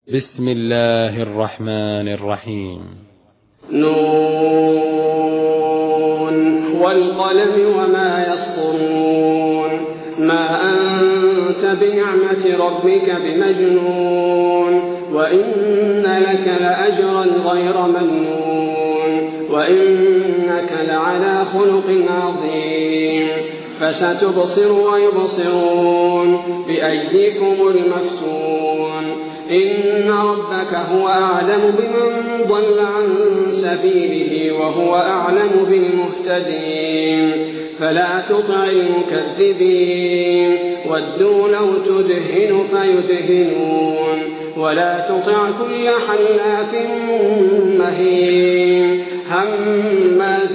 بسم الله الرحمن الرحيم. نون والقلم وما يسطرون ما أنت بنعمة ربك بمجنون وإن لك لأجرا غير ممنون وإنك لعلى خلق عظيم فستبصر ويبصرون بأيديكم المفتون إن ربك هو أعلم بمن ضل عن سبيله وهو أعلم بالمهتدين فلا تطع المكذبين ودوا لو تدهن فيدهنون ولا تطع كل حلاف مهين هماز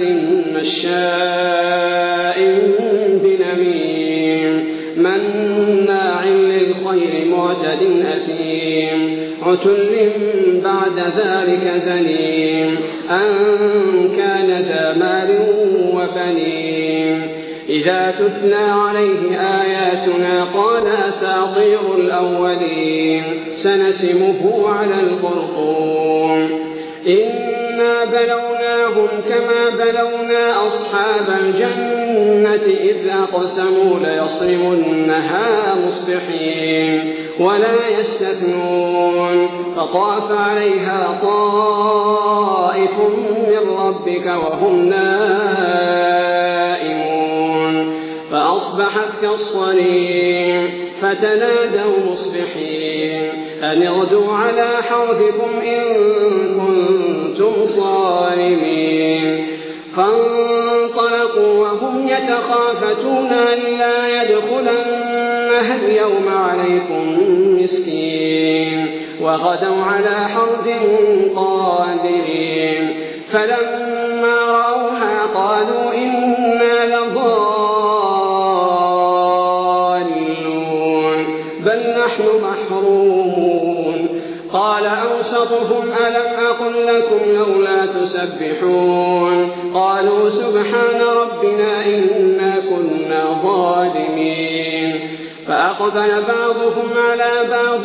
مشاء بنميم مناع للخير معتد أثيم عتل بعد ذلك زنيم أن كان ذا مال وبنين إذا تتلى عليه آياتنا قال أساطير الأولين سنسمه على الخرطوم إنا بلوناهم كما بلونا أصحاب الجنة إذ أقسموا ليصرمنها مصبحين ولا يستثنون فطاف عليها طائف من ربك وهم نائمون فأصبحت كالصريم فتنادوا مصبحين أن اغدوا على حرثكم إن كنتم صارمين فانطلقوا وهم يتخافتون ألا يدخلنها اليوم عليكم مسكين وغدوا على حرد قادرين فلما رأوها قالوا إنا لضالون بل نحن محرومون قال أوسطهم ألم أقل لكم لولا تسبحون قالوا سبحان ربنا إنا كنا ظالمين فأقبل بعضهم على بعض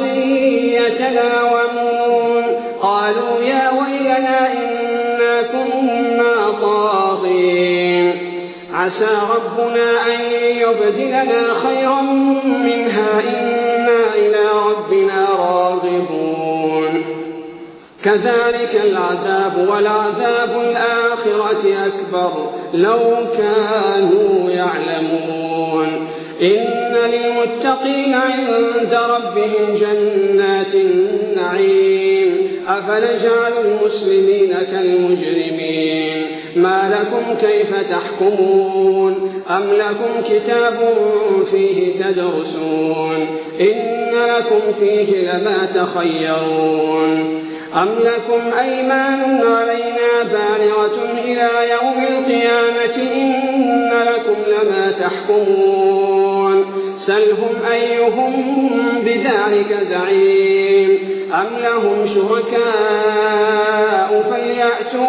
يتلاومون قالوا يا ويلنا إنا كنا طاغين عسى ربنا أن يبدلنا خيرا منها إنا إلى ربنا راغبون كذلك العذاب ولعذاب الآخرة أكبر لو كانوا يعلمون إن للمتقين عند ربهم جنات النعيم أفنجعل المسلمين كالمجرمين ما لكم كيف تحكمون أم لكم كتاب فيه تدرسون إن لكم فيه لما تخيرون أم لكم أيمان علينا بالغة إلى يوم القيامة إن لكم لما تحكمون سلهم أيهم بذلك زعيم أم لهم شركاء فليأتوا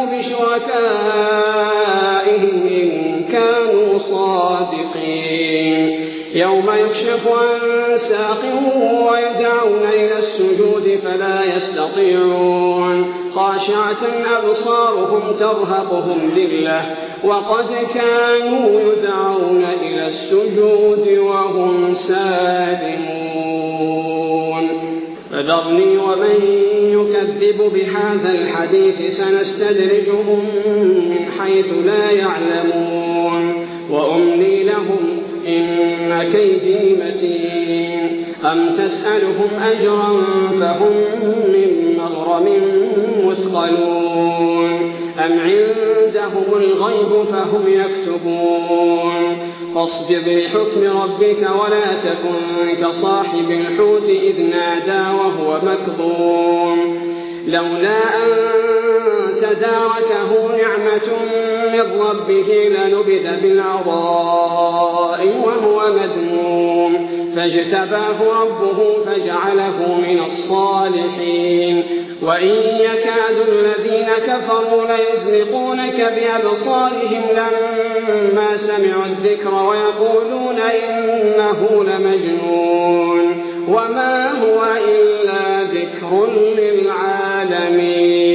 بشركائهم إن كانوا صادقين يوم يكشف عن ساق ويدعون إلى السجود فلا يستطيعون خاشعة أبصارهم ترهقهم ذلة وقد كانوا يدعون إلى السجود وهم سالمون فذرني ومن يكذب بهذا الحديث سنستدرجهم من حيث لا يعلمون وأملي لهم إن كيدي متين أم تسألهم أجرا فهم من مغرم مثقلون أم عندهم الغيب فهم يكتبون فاصبر لحكم ربك ولا تكن كصاحب الحوت إذ نادى وهو مكظوم لولا أن تداركه نعمة من ربه لنبذ بالعراء وهو مذموم فاجتباه ربه فجعله من الصالحين وإن يكاد الذين كفروا ليزلقونك بأبصارهم لما سمعوا الذكر ويقولون إنه لمجنون وما هو إلا ذكر ذكر للعالمين.